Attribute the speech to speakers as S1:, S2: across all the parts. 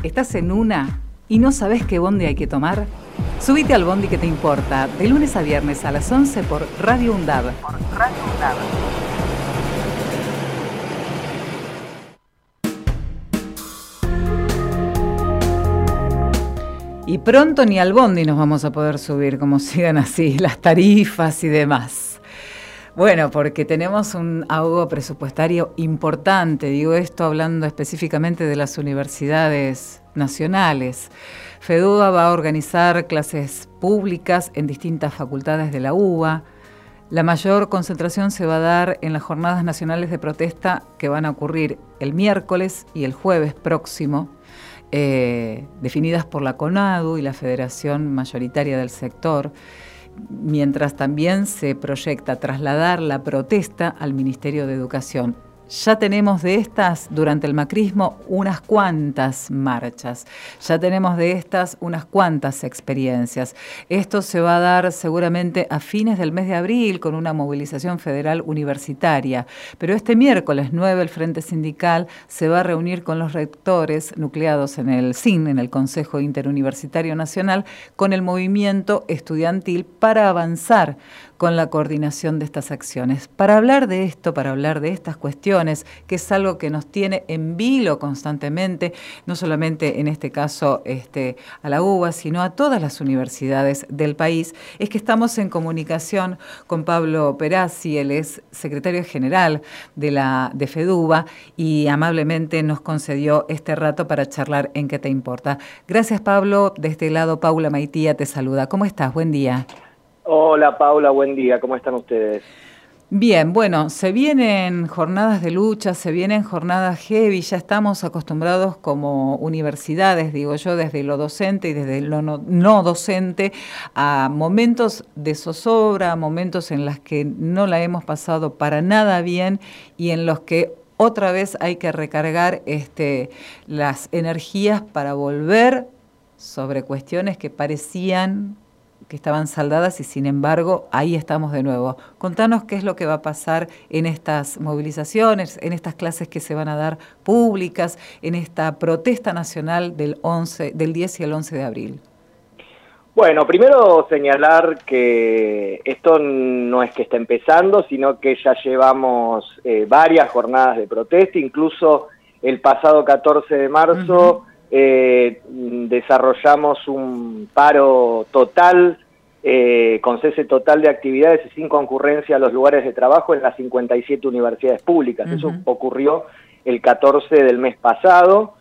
S1: ¿Estás en una y no sabes qué bondi hay que tomar? Subite al bondi que te importa, de lunes a viernes a las 11 por Radio UNDAV. Y pronto ni al bondi nos vamos a poder subir, como sigan así las tarifas y demás. Bueno, porque tenemos un ahogo presupuestario importante, digo esto hablando específicamente de las universidades nacionales. FEDUBA va a organizar clases públicas en distintas facultades de la UBA. La mayor concentración se va a dar en las jornadas nacionales de protesta que van a ocurrir el miércoles y el jueves próximo, definidas por la CONADU y la Federación Mayoritaria del Sector, mientras también se proyecta trasladar la protesta al Ministerio de Educación. Ya tenemos de estas, durante el macrismo, unas cuantas marchas, ya tenemos de estas unas cuantas experiencias. Esto se va a dar seguramente a fines del mes de abril con una movilización federal universitaria, pero este miércoles 9 el Frente Sindical se va a reunir con los rectores nucleados en el CIN, en el Consejo Interuniversitario Nacional, con el movimiento estudiantil para avanzar con la coordinación de estas acciones. Para hablar de esto, para hablar de estas cuestiones, que es algo que nos tiene en vilo constantemente, no solamente en este caso a la UBA, sino a todas las universidades del país, es que estamos en comunicación con Pablo Perazzi, él es secretario general de FEDUBA y amablemente nos concedió este rato para charlar en ¿Qué te importa? Gracias, Pablo. De este lado, Paula Maitía te saluda. ¿Cómo estás? Buen día.
S2: Hola Paula, buen día, ¿cómo están ustedes?
S1: Bien, bueno, se vienen jornadas de lucha, se vienen jornadas heavy, ya estamos acostumbrados como universidades, digo yo, desde lo docente y desde lo no docente, a momentos de zozobra, momentos en los que no la hemos pasado para nada bien y en los que otra vez hay que recargar las energías para volver sobre cuestiones que parecían que estaban saldadas y sin embargo ahí estamos de nuevo. Contanos qué es lo que va a pasar en estas movilizaciones, en estas clases que se van a dar públicas, en esta protesta nacional del 10 y el 11 de abril.
S2: Bueno, primero señalar que esto no es que está empezando, sino que ya llevamos varias jornadas de protesta, incluso el pasado 14 de marzo desarrollamos un paro total, con cese total de actividades y sin concurrencia a los lugares de trabajo en las 57 universidades públicas. Eso ocurrió el 14 del mes pasado,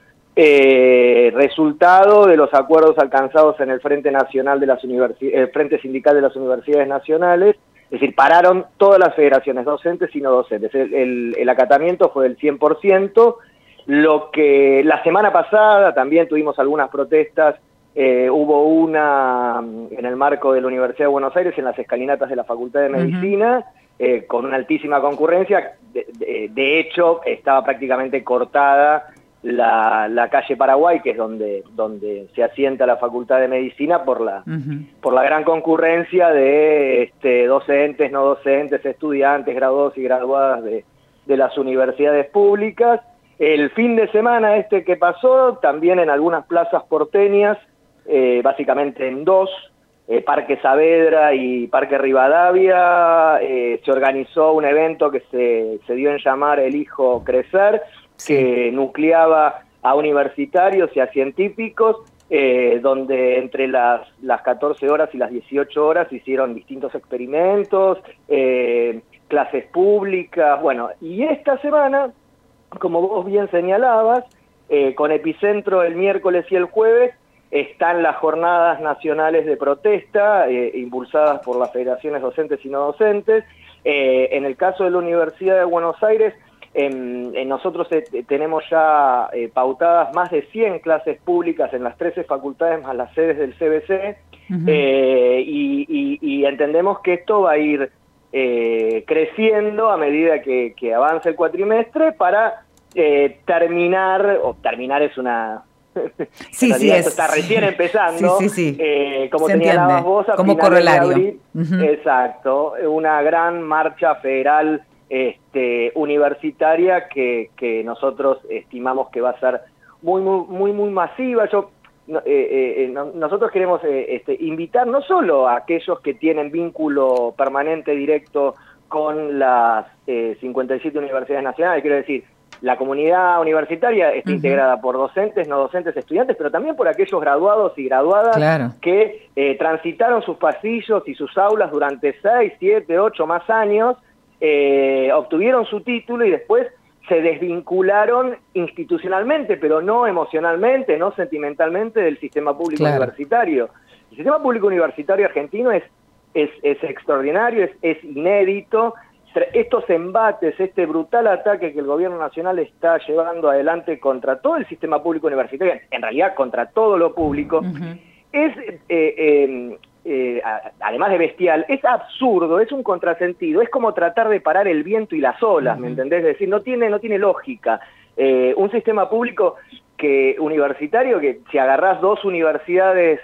S2: resultado de los acuerdos alcanzados en el Frente Nacional de las el Frente Sindical de las Universidades Nacionales. Es decir, pararon todas las federaciones docentes y no docentes. El acatamiento fue del 100%. Lo que la semana pasada también tuvimos algunas protestas, hubo una en el marco de la Universidad de Buenos Aires, en las escalinatas de la Facultad de Medicina, con una altísima concurrencia. De hecho, estaba prácticamente cortada la calle Paraguay, que es donde se asienta la Facultad de Medicina, por la gran concurrencia de docentes, no docentes, estudiantes, graduados y graduadas de las universidades públicas. El fin de semana que pasó, también en algunas plazas porteñas, básicamente en dos, Parque Saavedra y Parque Rivadavia, se organizó un evento que se dio en llamar Elijo Crecer, que nucleaba a universitarios y a científicos, donde entre las 14 horas y las 18 horas hicieron distintos experimentos, clases públicas, bueno, y esta semana, como vos bien señalabas, con epicentro el miércoles y el jueves, están las jornadas nacionales de protesta, impulsadas por las federaciones docentes y no docentes. En el caso de la Universidad de Buenos Aires, nosotros tenemos ya pautadas más de 100 clases públicas en las 13 facultades más las sedes del CBC, y entendemos que esto va a ir creciendo a medida que avance el cuatrimestre para terminar es una...
S1: Sí,
S2: esto está recién empezando, como señalabas vos, a
S1: como
S2: finales
S1: correlario.
S2: De abril, exacto, una gran marcha federal universitaria que nosotros estimamos que va a ser muy masiva. Nosotros queremos invitar no solo a aquellos que tienen vínculo permanente directo con las 57 universidades nacionales, quiero decir, la comunidad universitaria está integrada por docentes, no docentes, estudiantes, pero también por aquellos graduados y graduadas que transitaron sus pasillos y sus aulas durante 6, 7, 8 más años, obtuvieron su título y después se desvincularon institucionalmente, pero no emocionalmente, no sentimentalmente del sistema público universitario. El sistema público universitario argentino es extraordinario, es inédito. Estos embates, este brutal ataque que el gobierno nacional está llevando adelante contra todo el sistema público universitario, en realidad contra todo lo público, es, además de bestial, es absurdo, es un contrasentido, es como tratar de parar el viento y las olas, ¿me entendés? Es decir, no tiene lógica. Un sistema público universitario que si agarrás dos universidades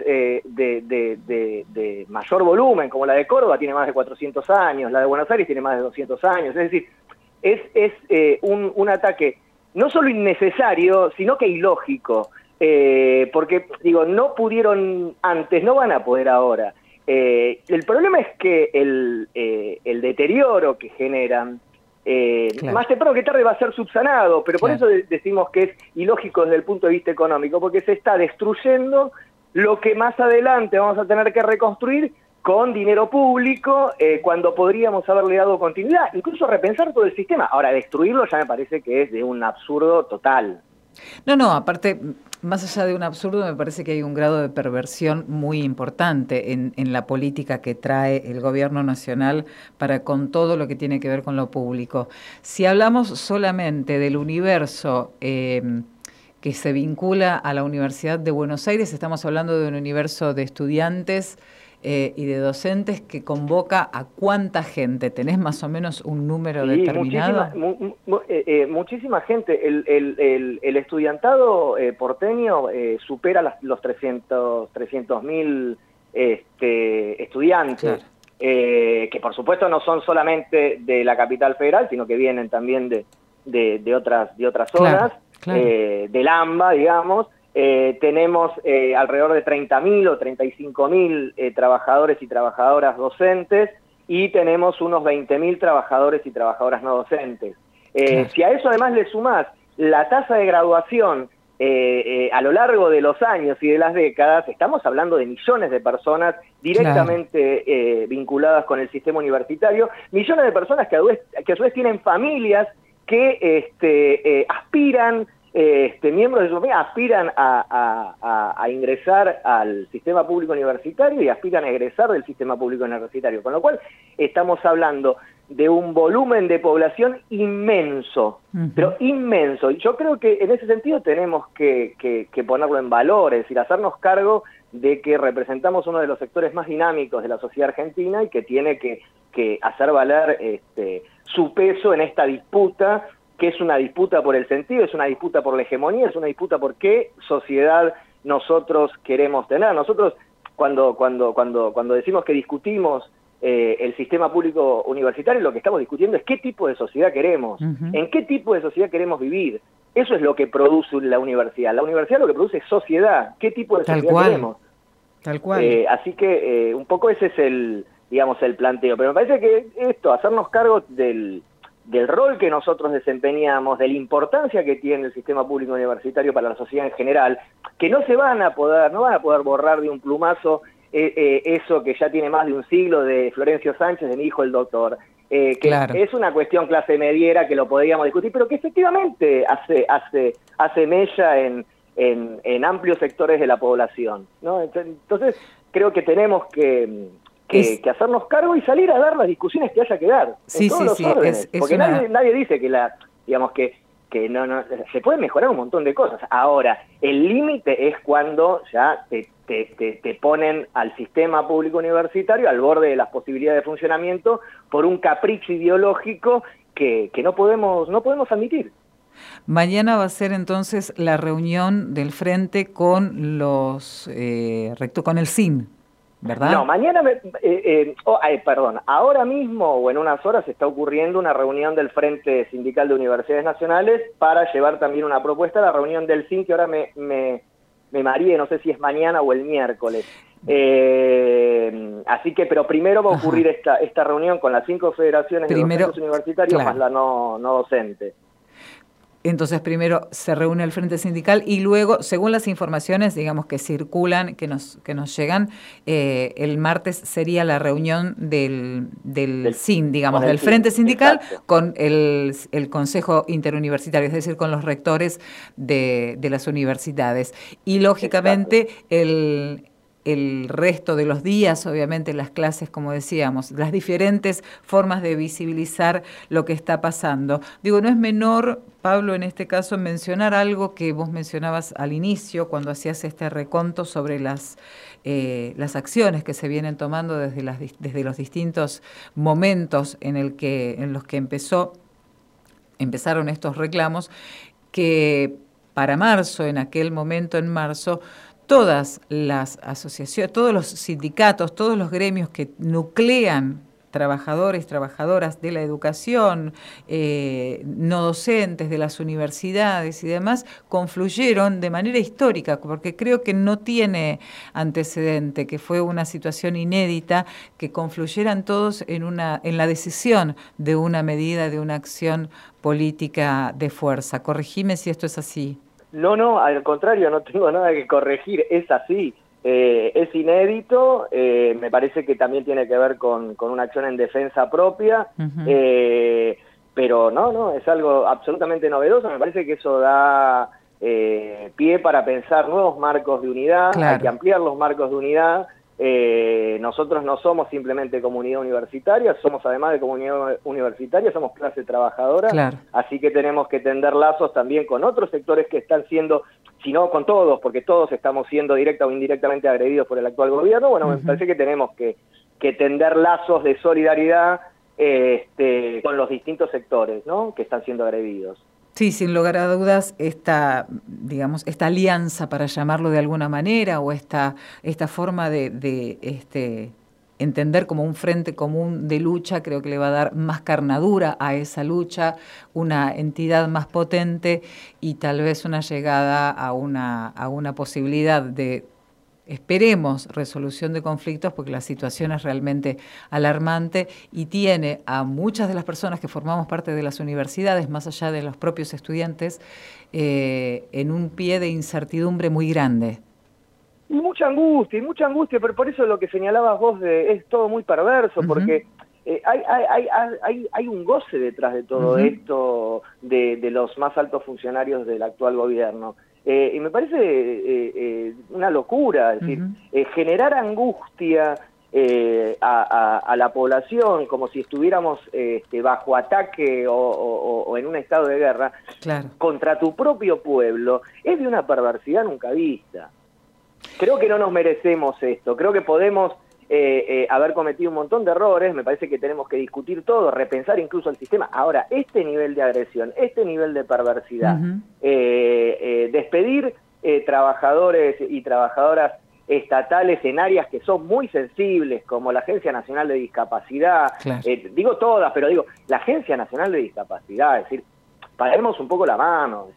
S2: de mayor volumen, como la de Córdoba, tiene más de 400 años, la de Buenos Aires tiene más de 200 años, es decir, es un ataque no solo innecesario, sino que ilógico, porque, digo, no pudieron antes, no van a poder ahora. El problema es que el deterioro que generan, más temprano que tarde va a ser subsanado, pero por eso decimos que es ilógico desde el punto de vista económico, porque se está destruyendo lo que más adelante vamos a tener que reconstruir con dinero público, cuando podríamos haberle dado continuidad, incluso repensar todo el sistema. Ahora, destruirlo ya me parece que es de un absurdo total.
S1: No, aparte, más allá de un absurdo, me parece que hay un grado de perversión muy importante en la política que trae el gobierno nacional para con todo lo que tiene que ver con lo público. Si hablamos solamente del universo que se vincula a la Universidad de Buenos Aires, estamos hablando de un universo de estudiantes y de docentes que convoca a cuánta gente. ¿Tenés más o menos un número determinado?
S2: Muchísima gente. El estudiantado porteño supera los 300.000 estudiantes, que por supuesto no son solamente de la capital federal, sino que vienen también de otras zonas, del AMBA, digamos. Tenemos alrededor de 30.000 o 35.000 trabajadores y trabajadoras docentes, y tenemos unos 20.000 trabajadores y trabajadoras no docentes. Si a eso además le sumás la tasa de graduación a lo largo de los años y de las décadas, estamos hablando de millones de personas directamente vinculadas con el sistema universitario, millones de personas que a su vez tienen familias que aspiran, miembros de su familia aspiran a ingresar al sistema público universitario y aspiran a egresar del sistema público universitario, con lo cual estamos hablando de un volumen de población inmenso, pero inmenso. Y yo creo que en ese sentido tenemos que ponerlo en valor, es decir, hacernos cargo de que representamos uno de los sectores más dinámicos de la sociedad argentina y que tiene que hacer valer su peso en esta disputa, que es una disputa por el sentido, es una disputa por la hegemonía, es una disputa por qué sociedad nosotros queremos tener. Nosotros cuando decimos que discutimos el sistema público universitario, lo que estamos discutiendo es qué tipo de sociedad queremos, en qué tipo de sociedad queremos vivir. Eso es lo que produce la universidad. La universidad lo que produce es sociedad. ¿Qué tipo de sociedad queremos?
S1: Tal cual.
S2: Así que un poco ese es el planteo. Pero me parece que hacernos cargo del rol que nosotros desempeñamos, de la importancia que tiene el sistema público universitario para la sociedad en general, que no van a poder borrar de un plumazo eso que ya tiene más de un siglo de Florencio Sánchez, de mi hijo el doctor, que es una cuestión clase mediera que lo podríamos discutir, pero que efectivamente hace mella en amplios sectores de la población, ¿no? Entonces creo que tenemos que hacernos cargo y salir a dar las discusiones que haya que dar en todos los órdenes, porque nadie dice que no se puede mejorar un montón de cosas. Ahora, el límite es cuando ya te ponen al sistema público universitario al borde de las posibilidades de funcionamiento por un capricho ideológico que no podemos admitir.
S1: Mañana va a ser entonces la reunión del Frente con con el CIN. ¿verdad?
S2: No, mañana, perdón, ahora mismo o en unas horas está ocurriendo una reunión del Frente Sindical de Universidades Nacionales para llevar también una propuesta a la reunión del CIN, que ahora me mareé, no sé si es mañana o el miércoles. Así que, pero primero va a ocurrir esta reunión con las 5 federaciones de docentes universitarios, claro, más la no docente.
S1: Entonces primero se reúne el Frente Sindical y luego, según las informaciones, digamos, que circulan, que nos llegan, el martes sería la reunión del CIN, digamos, del Frente Sindical, exacto, con el Consejo Interuniversitario, es decir, con los rectores de las universidades. Y lógicamente el resto de los días, obviamente las clases, como decíamos, las diferentes formas de visibilizar lo que está pasando. Digo, no es menor, Pablo, en este caso, mencionar algo que vos mencionabas al inicio, cuando hacías este reconto sobre las acciones que se vienen tomando desde los distintos momentos en los que empezaron estos reclamos, que para marzo, en aquel momento en marzo, todas las asociaciones, todos los sindicatos, todos los gremios que nuclean trabajadores, trabajadoras de la educación, no docentes de las universidades y demás, confluyeron de manera histórica, porque creo que no tiene antecedente, que fue una situación inédita, que confluyeran todos en la decisión de una medida, de una acción política de fuerza. Corregime si esto es así.
S2: No, al contrario, no tengo nada que corregir, es así. Es inédito, me parece que también tiene que ver con una acción en defensa propia, pero no, es algo absolutamente novedoso, me parece que eso da pie para pensar nuevos marcos de unidad, claro, hay que ampliar los marcos de unidad. Nosotros no somos simplemente comunidad universitaria, somos además de comunidad universitaria, somos clase trabajadora, claro, así que tenemos que tender lazos también con otros sectores que están siendo, si no con todos, porque todos estamos siendo directa o indirectamente agredidos por el actual gobierno. Bueno, me parece que tenemos que tender lazos de solidaridad con los distintos sectores, ¿no?, que están siendo agredidos.
S1: Sí, sin lugar a dudas, esta alianza, para llamarlo de alguna manera, o esta forma de entender como un frente común de lucha, creo que le va a dar más carnadura a esa lucha, una entidad más potente y tal vez una llegada a una posibilidad de, esperemos, resolución de conflictos, porque la situación es realmente alarmante y tiene a muchas de las personas que formamos parte de las universidades, más allá de los propios estudiantes, en un pie de incertidumbre muy grande.
S2: Y mucha angustia, pero por eso lo que señalabas vos es todo muy perverso, porque hay un goce detrás de todo esto de los más altos funcionarios del actual gobierno. Y me parece una locura, es decir, generar angustia a la población como si estuviéramos bajo ataque o en un estado de guerra, claro, contra tu propio pueblo, es de una perversidad nunca vista. Creo que no nos merecemos esto, creo que podemos haber cometido un montón de errores, me parece que tenemos que discutir todo, repensar incluso el sistema. Ahora, este nivel de agresión, este nivel de perversidad, despedir trabajadores y trabajadoras estatales en áreas que son muy sensibles, como la Agencia Nacional de Discapacidad, claro, digo todas, pero digo, la Agencia Nacional de Discapacidad, es decir, paremos un poco la mano,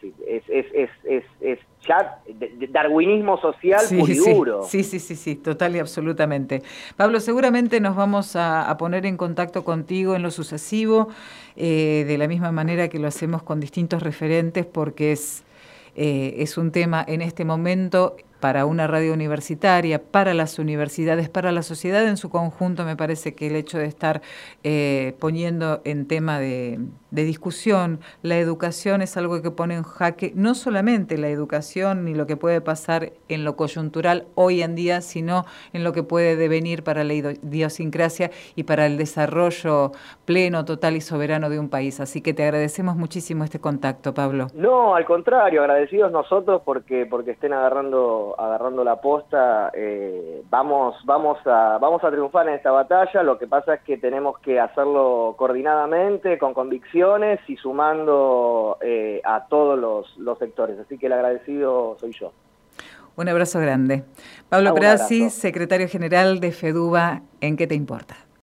S2: es ya darwinismo social puro y duro.
S1: Sí, total y absolutamente. Pablo, seguramente nos vamos a poner en contacto contigo en lo sucesivo, de la misma manera que lo hacemos con distintos referentes, porque es un tema en este momento para una radio universitaria, para las universidades, para la sociedad en su conjunto. Me parece que el hecho de estar poniendo en tema de discusión la educación es algo que pone en jaque no solamente la educación ni lo que puede pasar en lo coyuntural hoy en día, sino en lo que puede devenir para la idiosincrasia y para el desarrollo pleno, total y soberano de un país. Así que te agradecemos muchísimo este contacto, Pablo.
S2: No, al contrario, agradecidos nosotros porque estén agarrando la posta. Vamos a triunfar en esta batalla. Lo que pasa es que tenemos que hacerlo coordinadamente, con convicciones y sumando a todos los sectores. Así que el agradecido soy yo.
S1: Un abrazo grande. Pablo
S2: Un
S1: Perazzi,
S2: abrazo.
S1: secretario general de FEDUBA, ¿en qué te importa?